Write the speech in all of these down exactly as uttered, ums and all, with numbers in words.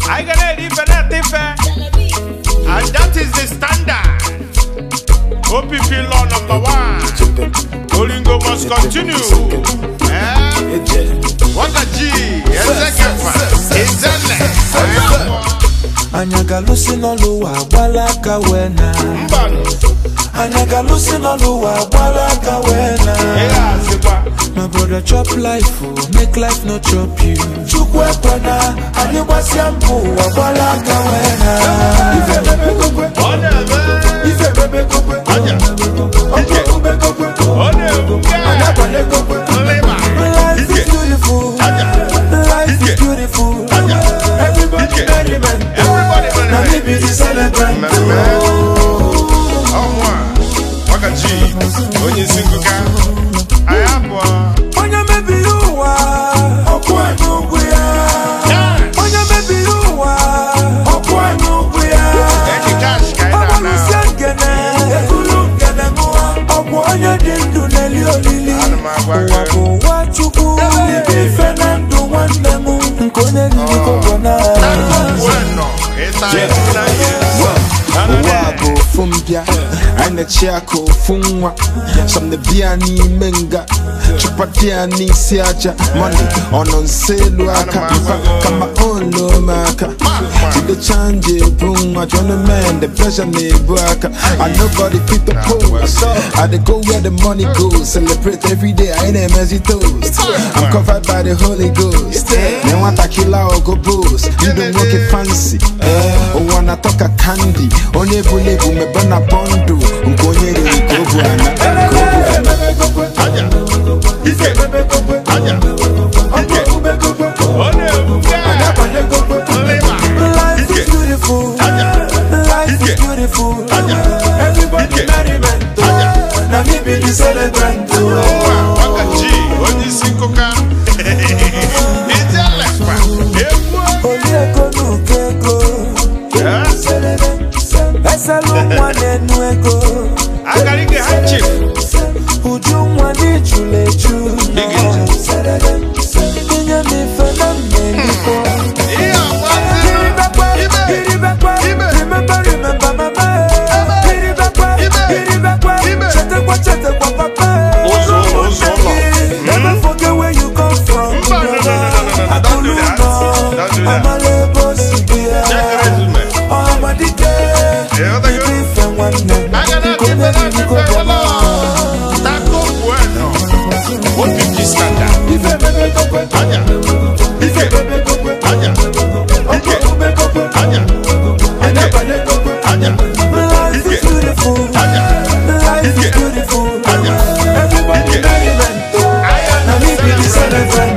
I got a different different. And that is the standard. O P P law number one. Olingo must continue. Eh? What a G. Anyagalusi no luwa wala kawena. Anyagalusi no luwa wala kawena. My brother chop life, oh, make life no chop you. Chukwe kwana, aliwasi ambu wala kawena. Ife bebe kokwe, ife bebe kokwe, oke ube kokwe, anabale kokwe. Life is beautiful, life is beautiful. Everybody merriment, now me be the celebrant. Oh, moi, Wakaji, Onye Singuka, I am one. Onya maybe you are, Okwa Nuguya. Onya maybe you are, Okwa Nuguya. Eki cash, Kaina. Onya Sengene, Ekulu Kenemua. Okwa Onya Dindu Nelio Lili. Wako Wachuku, Libi Fernando Wanemu. Nkone Lili Kokona. Bueno, esta es una Wako fumbia, aina chako fungwa. Some the biani menga, chupatiani siaja. Money on sale waka, kama olo maka. To the change bruma, join the man, the pleasure neighbor. And nobody fit the pose. I dey go where the money goes. Celebrate every day, I ain't a messy toast. I'm covered by the Holy Ghost. They want a killer or go boost. You don't look it fancy. Oh, wanna talk a candy. Only believe me, burn a bundle. Unkonye de go buana. Life is beautiful, life is beautiful. Everybody merriment, now me be the celebrant. Wakaji, Onye Singuka. It's a lesson. Olieko nukeko, esalu mwane nueko. Agarige Hanchif. Uju mwani chulechu. Inye mi fena meniko. Iribakwa, iribakwa, remember, remember mama. Iribakwa, iribakwa, chetekwa, chetekwa papa. Never forget where you come from. Don't do that. Don't do that. Check the resume. Yeah, what are you? I got a different Taco bueno. O P P standard. Anya. Ike. Anya. Ike. Anya. Ike. Anya. Life is beautiful. Life is beautiful. Everybody merriment. Now me be the celebrant.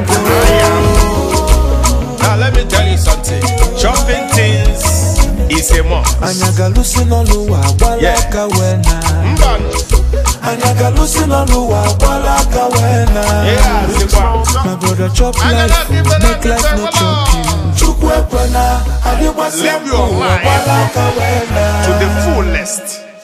Now let me tell you something. Shopping things is a must. Anyagalusi no luwa wala kawena. Mbano. Anyagalusi no luwa wala kawena. Yeah, My brother chop life, make life no chop you. Chukwe kwena, aliwasi live your ambu life wala kawena. to the fullest.